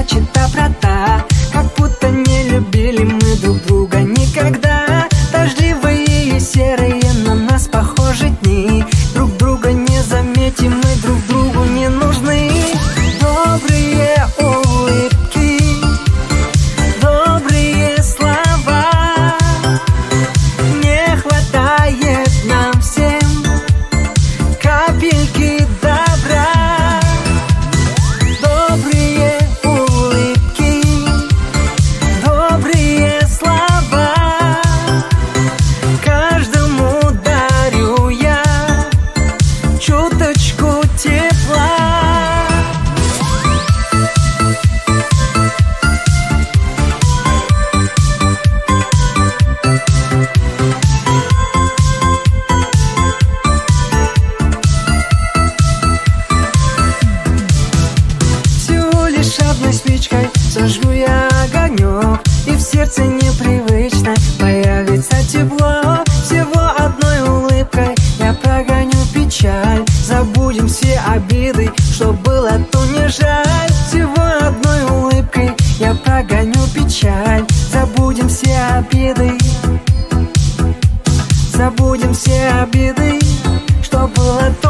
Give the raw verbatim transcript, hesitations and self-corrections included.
значит доброта. Как будто не любили мы друг друга никогда. Дождливые и серые на нас похожи дни. Друг друга не заметим, мы друг другу не нужны. Добрые улыбки, добрые слова, не хватает нам всем капельки добра. Добрые улыбки, добрые слова, каждому дарю я чуточку тепла. Всего лишь одной спичкой зажгу я огонек, и в сердце непривычно появится тепло. Всего одной улыбкой я прогоню печаль. Забудем все обиды, что было, то не жаль. Всего одной улыбкой я прогоню печаль. Забудем все обиды, забудем все обиды, что было, то